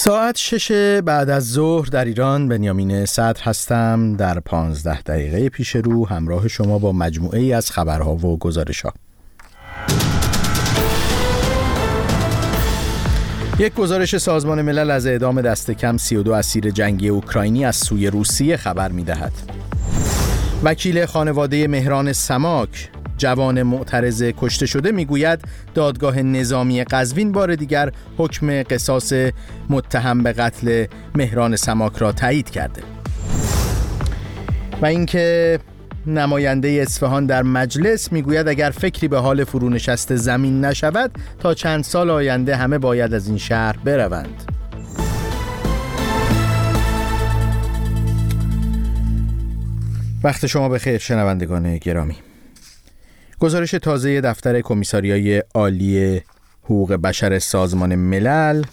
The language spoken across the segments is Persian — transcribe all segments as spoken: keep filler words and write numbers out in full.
ساعت شش بعد از ظهر در ایران. بنیامین صدر هستم در پانزده دقیقه پیش رو همراه شما با مجموعه ای از خبرها و گزارش‌ها. یک گزارش سازمان ملل از اعدام دست کم سی و دو اسیر جنگی اوکراینی از سوی روسیه خبر می‌دهد. وکیل خانواده مهران سماک، جوان معترض کشته شده، میگوید دادگاه نظامی قزوین بار دیگر حکم قصاص متهم به قتل مهران سماک را تایید کرده. و اینکه نماینده اصفهان در مجلس میگوید اگر فکری به حال فرونشست زمین نشود تا چند سال آینده همه باید از این شهر بروند. وقت شما بخیر شنوندگان گرامی. گزارش تازه دفتر کمیساریای عالی حقوق بشر سازمان ملل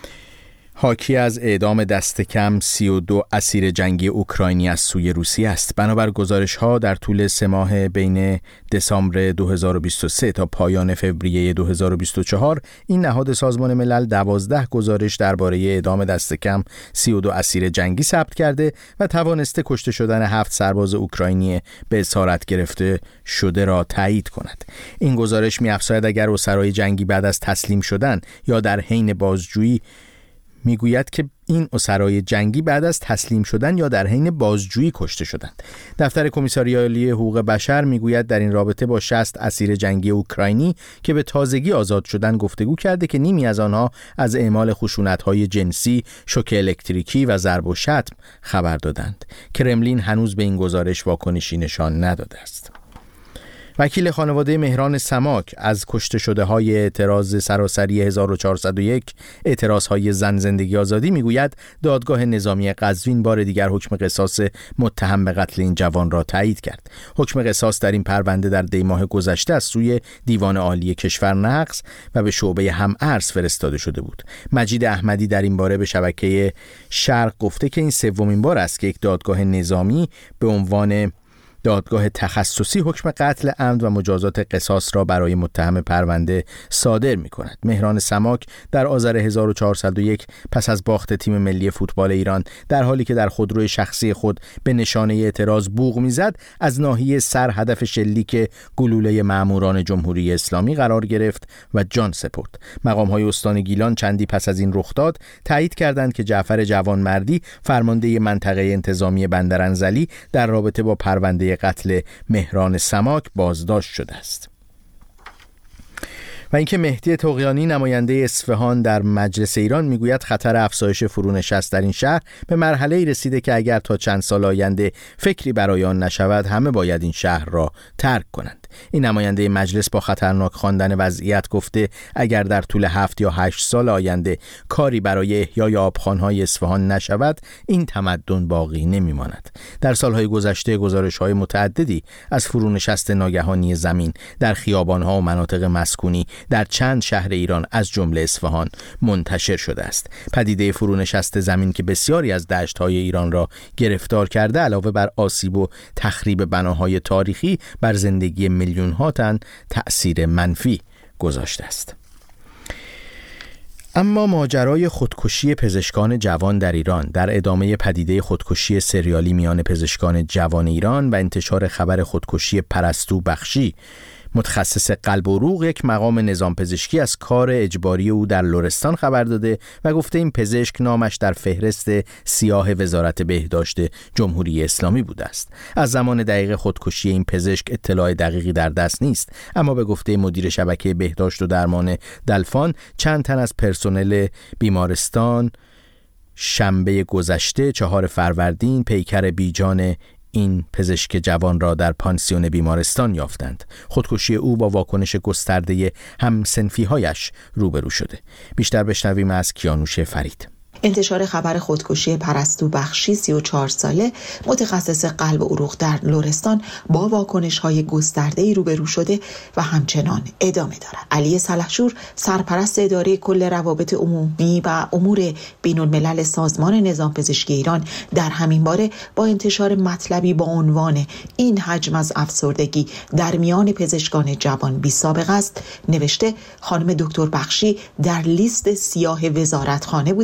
حاکی از اعدام دست کم سی و دو اسیر جنگی اوکراینی از سوی روسیه است. بنابر گزارش ها در طول سه ماه بین دسامبر دو هزار و بیست و سه تا پایان فوریه دو هزار و بیست و چهار این نهاد سازمان ملل دوازده گزارش درباره اعدام دست کم سی و دو اسیر جنگی ثبت کرده و توانسته کشته شدن هفت سرباز اوکراینی به اسارت گرفته شده را تایید کند. این گزارش می‌افزاید اگر اسرای جنگی بعد از تسلیم شدن یا در حین بازجویی میگوید که این اسرای جنگی بعد از تسلیم شدن یا در حین بازجویی کشته شدند. دفتر کمیساریای عالی حقوق بشر میگوید در این رابطه با شصت اسیر جنگی اوکراینی که به تازگی آزاد شدن گفتگو کرده که نیمی از آنها از اعمال خشونت‌های جنسی، شوک الکتریکی و ضرب و شتم خبر دادند. کرملین هنوز به این گزارش واکنشی نشان نداده است. وکیل خانواده مهران سماک از کشته شده های اعتراض سراسری هزار و چهارصد و یک اعتراض های زن زندگی آزادی میگوید دادگاه نظامی قزوین بار دیگر حکم قصاص متهم به قتل این جوان را تایید کرد. حکم قصاص در این پرونده در دی ماه گذشته از سوی دیوان عالی کشور نقض و به شعبه هم‌ارز فرستاده شده بود. مجید احمدی در این باره به شبکه شرق گفته که این سومین بار است که یک دادگاه نظامی به عنوان دادگاه تخصصی حکم قتل عمد و مجازات قصاص را برای متهم پرونده صادر می کند. مهران سماک در آذر هزار و چهارصد و یک پس از باخت تیم ملی فوتبال ایران در حالی که در خودروی شخصی خود به نشانه اعتراض بوق میزد از ناحیه سر هدف شلیک گلوله ماموران جمهوری اسلامی قرار گرفت و جان سپرد. مقام‌های استان گیلان چندی پس از این رخداد تایید کردند که جعفر جوانمردی فرمانده منطقه انتظامی بندرانزلی در رابطه با پرونده قتل مهران سماک بازداشت شده است. و اینکه مهدی طغیانی نماینده اصفهان در مجلس ایران میگوید خطر افزایش فرونشست در این شهر به مرحله‌ای رسیده که اگر تا چند سال آینده فکری برای آن نشود همه باید این شهر را ترک کنند. این نماینده مجلس با خطرناک خواندن وضعیت گفته اگر در طول هفت یا هشت سال آینده کاری برای احیای آبخوان‌های اصفهان نشود این تمدن باقی نمی‌ماند. در سالهای گذشته گزارش‌های متعددی از فرونشست ناگهانی زمین در خیابان‌ها و مناطق مسکونی در چند شهر ایران از جمله اصفهان منتشر شده است. پدیده فرونشست زمین که بسیاری از دشت‌های ایران را گرفتار کرده علاوه بر آسیب و تخریب بناهای تاریخی بر زندگی میلیون‌ها تن تأثیر منفی گذاشته است. اما ماجرای خودکشی پزشکان جوان در ایران در ادامه پدیده خودکشی سریالی میان پزشکان جوان ایران و انتشار خبر خودکشی پرستو بخشی متخصص قلب و عروق یک مقام نظام پزشکی از کار اجباری او در لرستان خبر داده و گفته این پزشک نامش در فهرست سیاه وزارت بهداشت جمهوری اسلامی بوده است. از زمان دقیق خودکشی این پزشک اطلاع دقیقی در دست نیست، اما به گفته مدیر شبکه بهداشت و درمان دلفان چند تن از پرسنل بیمارستان شنبه گذشته چهار فروردین پیکر بیجان این پزشک جوان را در پانسیون بیمارستان یافتند. خودکشی او با واکنش گسترده هم‌صنفی‌هایش روبرو شده. بیشتر بشنویم از کیانوش فرید. انتشار خبر خودکشی پرستو بخشی سی و چهار ساله متخصص قلب و عروق در لرستان با واکنش‌های گسترده‌ای روبرو شده و همچنان ادامه دارد. علی سلحشور سرپرست اداره کل روابط عمومی و امور بین‌الملل سازمان نظام پزشکی ایران در همین باره با انتشار مطلبی با عنوان این حجم از افسردگی در میان پزشکان جوان بی سابقه است نوشته خانم دکتر بخشی در لیست سیاه وزارتخانه بوده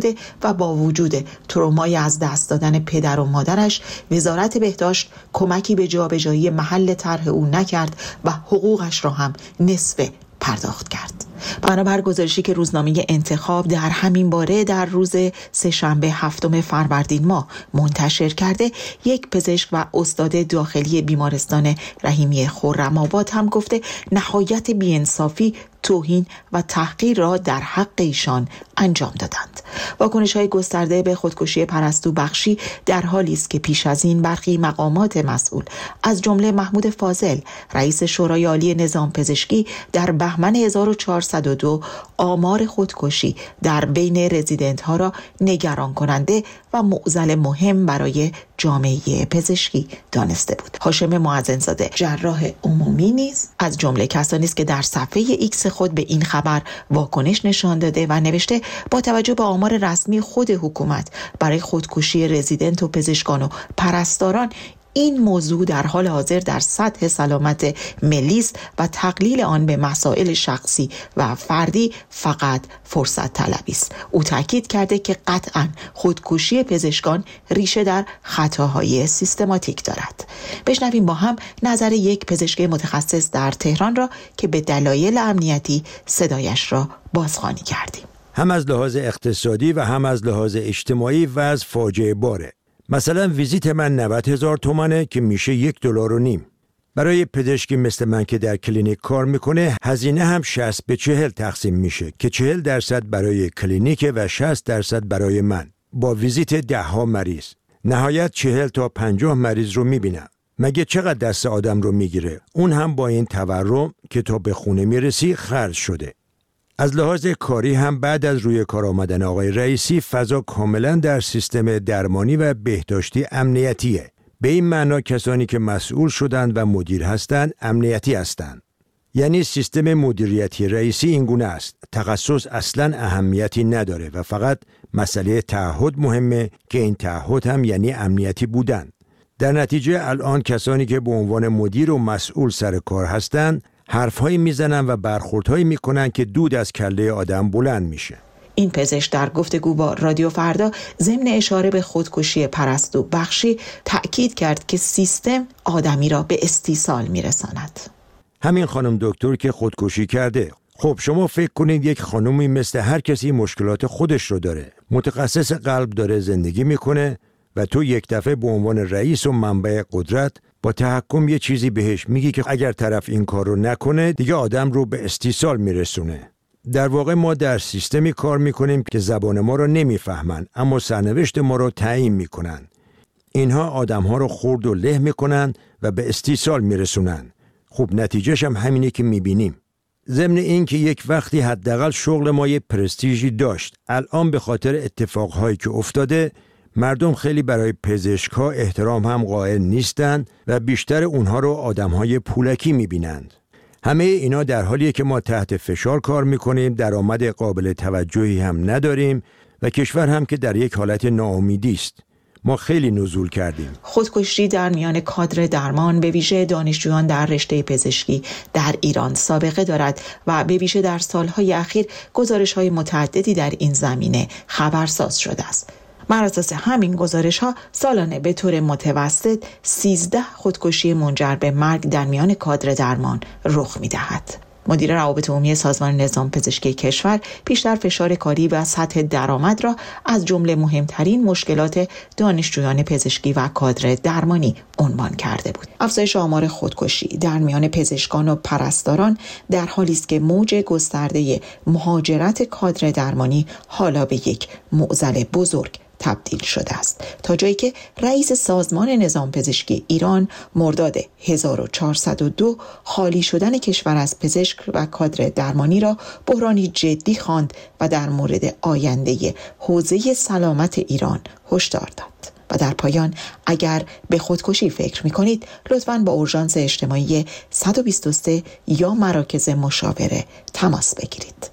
و با وجود ترومای از دست دادن پدر و مادرش، وزارت بهداشت کمکی به جابجایی محل طرح او نکرد و حقوقش را هم نصف پرداخت کرد. بنابر گزارشی که روزنامه انتخاب در همین باره در روز سه‌شنبه هفتم فروردین ماه منتشر کرده، یک پزشک و استاد داخلی بیمارستان رحیمی خرم‌آباد هم گفته نهایت بی‌انصافی، توهین و تحقیر را در حق ایشان انجام دادند. واکنش‌های گسترده به خودکشی پرستو بخشی در حالی است که پیش از این برخی مقامات مسئول از جمله محمود فاضل رئیس شورای عالی نظام پزشکی در بهمن هزار و چهارصد و دو آمار خودکشی در بین رزیدنت ها را نگران کننده و معضل مهم برای جامعه پزشکی دانسته بود. هاشم معزن‌زاده جراح عمومی نیز از جمله کسانی است که در صفحه ایکس خود به این خبر واکنش نشان داده و نوشته با توجه به آمار رسمی خود حکومت برای خودکشی رزیدنت و پزشکان و پرستاران، این موضوع در حال حاضر در سطح سلامت ملی است و تقلیل آن به مسائل شخصی و فردی فقط فرصت طلبی است. او تاکید کرده که قطعاً خودکشی پزشکان ریشه در خطاهای سیستماتیک دارد. بشنویم با هم نظر یک پزشک متخصص در تهران را که به دلایل امنیتی صدایش را بازخوانی کردیم. هم از لحاظ اقتصادی و هم از لحاظ اجتماعی وضع فاجعه باره. مثلا ویزیت من نود هزار تومنه که میشه یک دلار و نیم. برای پزشکی مثل من که در کلینیک کار میکنه هزینه هم شصت به چهل تقسیم میشه که چهل درصد برای کلینیک و شصت درصد برای من با ویزیت ده ها مریض. نهایت چهل تا پنجاه مریض رو میبینم. مگه چقدر دست آدم رو میگیره؟ اون هم با این تورم که تا به خونه میرسی خرج شده. از لحاظ کاری هم بعد از روی کار آمدن آقای رئیسی فضا کاملا در سیستم درمانی و بهداشتی امنیتیه. به این معنا کسانی که مسئول شدند و مدیر هستند امنیتی هستند. یعنی سیستم مدیریتی رئیسی اینگونه است. تخصص اصلا اهمیتی نداره و فقط مسئله تعهد مهمه که این تعهد هم یعنی امنیتی بودن. در نتیجه الان کسانی که به عنوان مدیر و مسئول سر کار هستند حرفهایی میزنن و برخوردهایی میکنن که دود از کله آدم بلند میشه. این پزشک در گفتگو با رادیو فردا ضمن اشاره به خودکشی پرستو بخشی تأکید کرد که سیستم آدمی را به استیصال میرساند. همین خانم دکتر که خودکشی کرده، خب شما فکر کنید یک خانومی مثل هر کسی مشکلات خودش رو داره، متخصص قلب داره زندگی میکنه و تو یک دفعه به عنوان رئیس و منبع قدرت با تحکم یه چیزی بهش میگی که اگر طرف این کار رو نکنه دیگه آدم رو به استیصال میرسونه. در واقع ما در سیستمی کار میکنیم که زبان ما رو نمیفهمن اما سرنوشت ما رو تعیین میکنن. اینها آدم ها رو خرد و له میکنن و به استیصال میرسونن. خب نتیجهش هم همینه که میبینیم. ضمن این که یک وقتی حداقل شغل ما یه پرستیژی داشت، الان به خاطر اتفاقهایی که افتاده مردم خیلی برای پزشک‌ها احترام هم قائل نیستند و بیشتر اونها رو آدم‌های پولکی می‌بینند. همه اینا در حالیه که ما تحت فشار کار می‌کنیم، درآمد قابل توجهی هم نداریم و کشور هم که در یک حالت ناامیدی است. ما خیلی نزول کردیم. خودکشی در میان کادر درمان به ویژه دانشجویان در رشته پزشکی در ایران سابقه دارد و به ویژه در سالهای اخیر گزارش‌های متعددی در این زمینه خبرساز شده است. بر اساس همین گزارش ها سالانه به طور متوسط سیزده خودکشی منجر به مرگ در میان کادر درمان رخ می دهد. مدیر روابط عمومی سازمان نظام پزشکی کشور بیشتر فشار کاری و سطح درآمد را از جمله مهمترین مشکلات دانشجویان پزشکی و کادر درمانی عنوان کرده بود. افزایش آمار خودکشی در میان پزشکان و پرستاران در حالی است که موج گسترده مهاجرت کادر درمانی حالا به یک معضل بزرگ تبدیل شده است، تا جایی که رئیس سازمان نظام پزشکی ایران مرداد هزار و چهارصد و دو خالی شدن کشور از پزشک و کادر درمانی را بحرانی جدی خواند و در مورد آینده حوزه سلامت ایران هشدار داد. و در پایان اگر به خودکشی فکر می کنید لطفاً با اورژانس اجتماعی صد و بیست و سه یا مراکز مشاوره تماس بگیرید.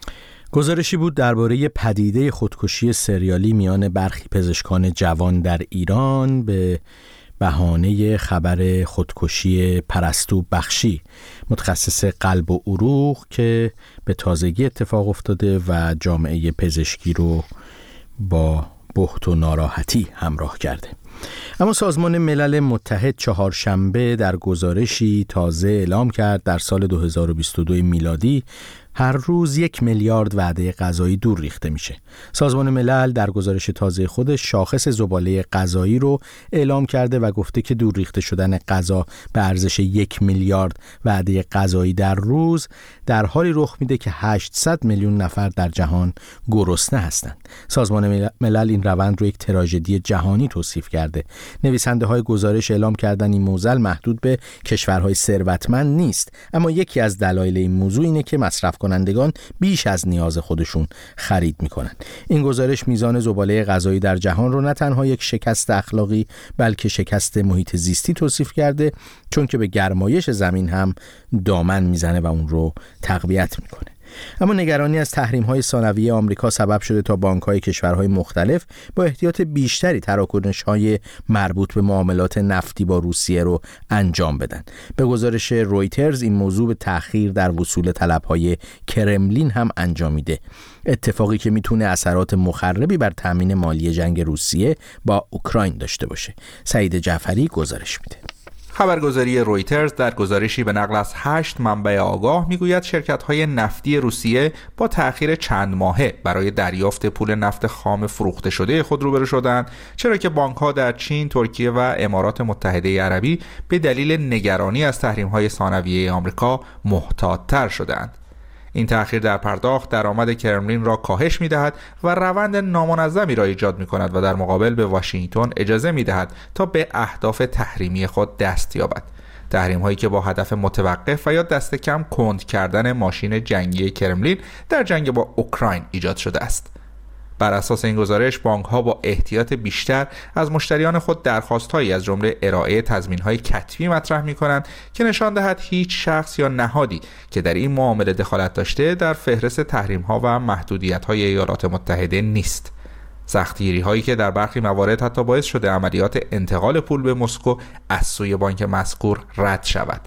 گزارشی بود درباره پدیده خودکشی سریالی میان برخی پزشکان جوان در ایران به بهانه خبر خودکشی پرستو بخشی، متخصص قلب و عروق که به تازگی اتفاق افتاده و جامعه پزشکی رو با بهت و ناراحتی همراه کرده. اما سازمان ملل متحد چهارشنبه در گزارشی تازه اعلام کرد در سال دو هزار و بیست و دو میلادی هر روز یک میلیارد وعده غذایی دور ریخته میشه. سازمان ملل در گزارش تازه خودش شاخص زباله غذایی رو اعلام کرده و گفته که دور ریخته شدن غذا به ارزش یک میلیارد وعده غذایی در روز در حالی رخ میده که هشتصد میلیون نفر در جهان گرسنه هستند. سازمان ملل این روند رو یک تراژدی جهانی توصیف کرده. نویسنده های گزارش اعلام کردن این معضل محدود به کشورهای ثروتمند نیست، اما یکی از دلایل این موضوع اینه که مصرف کنندگان بیش از نیاز خودشون خرید میکنن. این گزارش میزان زباله غذایی در جهان رو نه تنها یک شکست اخلاقی بلکه شکست محیط زیستی توصیف کرده، چون که به گرمایش زمین هم دامن میزنه و اون رو تقویت میکنه. اما نگرانی از تحریم‌های ثانویه آمریکا سبب شده تا بانک‌های کشورهای مختلف با احتیاط بیشتری تراکنش‌های مربوط به معاملات نفتی با روسیه رو انجام بدن. به گزارش رویترز این موضوع به تأخیر در وصول طلب‌های کرملین هم انجامیده، اتفاقی که میتونه اثرات مخربی بر تامین مالی جنگ روسیه با اوکراین داشته باشه. سعید جعفری گزارش میده. خبرگزاری رویترز در گزارشی به نقل از هشت منبع آگاه میگوید شرکت‌های نفتی روسیه با تأخیر چند ماهه برای دریافت پول نفت خام فروخته شده خود روبرو شدند، چرا که بانک‌ها در چین، ترکیه و امارات متحده عربی به دلیل نگرانی از تحریم‌های ثانویه آمریکا محتاط‌تر شدند. این تأخیر در پرداخت درآمد کرملین را کاهش می‌دهد و روند نامنظمی را ایجاد می‌کند و در مقابل به واشنگتن اجازه می‌دهد تا به اهداف تحریمی خود دست یابد. تحریم‌هایی که با هدف متوقف و یا دست کم کند کردن ماشین جنگی کرملین در جنگ با اوکراین ایجاد شده است. بر اساس این گزارش بانک‌ها با احتیاط بیشتر از مشتریان خود درخواست‌هایی از جمله ارائه تضمین‌های کتبی مطرح می‌کنند که نشان دهد هیچ شخص یا نهادی که در این معامله دخالت داشته در فهرست تحریم‌ها و محدودیت‌های ایالات متحده نیست. سختگیری‌هایی که در برخی موارد حتی باعث شده عملیات انتقال پول به مسکو از سوی بانک مذکور رد شود.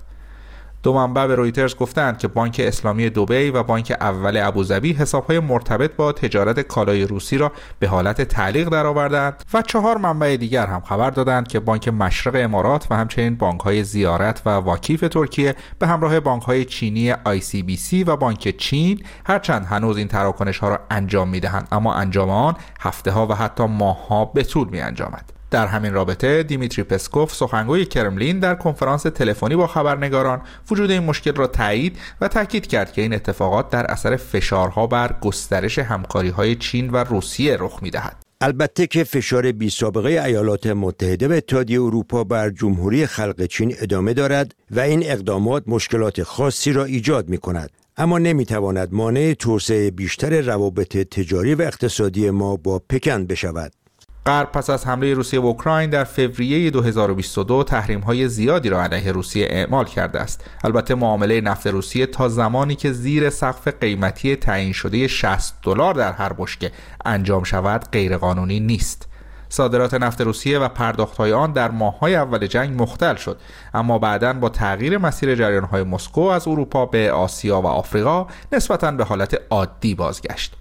دو منبع به رویترز گفتند که بانک اسلامی دبی و بانک اول ابوظبی حساب‌های مرتبط با تجارت کالای روسی را به حالت تعلیق درآوردند و چهار منبع دیگر هم خبر دادند که بانک مشرق امارات و همچنین بانک‌های زیارت و واکیف ترکیه به همراه بانک‌های چینی آی سی بی سی و بانک چین هرچند هنوز این تراکنش‌ها را انجام می‌دهند، اما انجام آن هفته‌ها و حتی ماه‌ها به طول می‌انجامد. در همین رابطه دیمیتری پسکوف سخنگوی کرملین در کنفرانس تلفنی با خبرنگاران وجود این مشکل را تایید و تاکید کرد که این اتفاقات در اثر فشارها بر گسترش همکاری‌های چین و روسیه رخ می‌دهد. البته که فشار بی سابقه ایالات متحده و اتحادیه اروپا بر جمهوری خلق چین ادامه دارد و این اقدامات مشکلات خاصی را ایجاد می‌کند، اما نمی‌تواند مانع توسعه بیشتر روابط تجاری و اقتصادی ما با پکن بشود. غرب پس از حمله روسیه به اوکراین در فوریه دو هزار و بیست و دو تحریم‌های زیادی را علیه روسیه اعمال کرده است. البته معامله نفت روسیه تا زمانی که زیر سقف قیمتی تعیین شده شصت دلار در هر بشکه انجام شود غیرقانونی نیست. صادرات نفت روسیه و پرداخت‌های آن در ماه‌های اول جنگ مختل شد، اما بعداً با تغییر مسیر جریان‌های مسکو از اروپا به آسیا و آفریقا نسبتاً به حالت عادی بازگشت.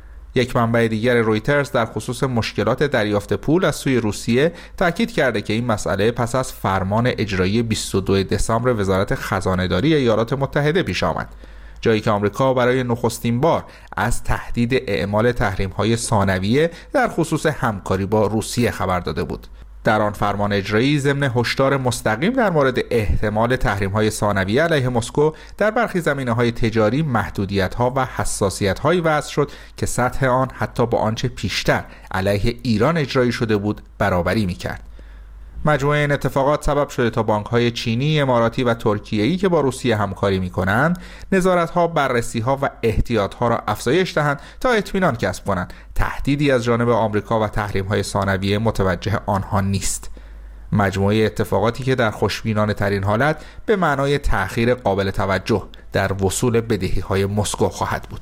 یک منبع دیگر رویترز در خصوص مشکلات دریافت پول از سوی روسیه تاکید کرده که این مسئله پس از فرمان اجرایی بیست و دو دسامبر وزارت خزانه‌داری ایالات متحده پیش آمد، جایی که آمریکا برای نخستین بار از تهدید اعمال تحریم‌های ثانویه در خصوص همکاری با روسیه خبر داده بود. در آن فرمان اجرایی ضمن هشدار مستقیم در مورد احتمال تحریم‌های ثانویه علیه مسکو در برخی زمینه‌های تجاری محدودیت‌ها و حساسیت‌هایی وضع شد که سطح آن حتی با آنچه پیشتر علیه ایران اجرایی شده بود برابری می‌کرد. مجموعه این اتفاقات سبب شده تا بانک‌های چینی، اماراتی و ترکیه‌ای که با روسیه همکاری می‌کنند، نظارت‌ها، بررسی‌ها و احتیاط‌ها را افزایش دهند تا اطمینان کسب کنند تهدیدی از جانب آمریکا و تحریم‌های ثانویه متوجه آنها نیست. مجموعه اتفاقاتی که در خوشبینانه ترین حالت به معنای تأخیر قابل توجه در وصول بدهی‌های مسکو خواهد بود.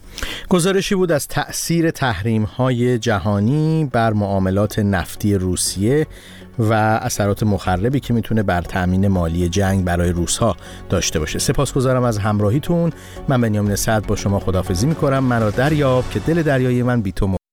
گزارشی بود از تأثیر تحریم‌های جهانی بر معاملات نفتی روسیه و اثرات مخربی که میتونه بر تأمین مالی جنگ برای روس‌ها داشته باشه. سپاسگزارم از همراهیتون. من بنیامین سعد با شما خداحافظی میکنم. مرا دریاب که دل دریای من بی تو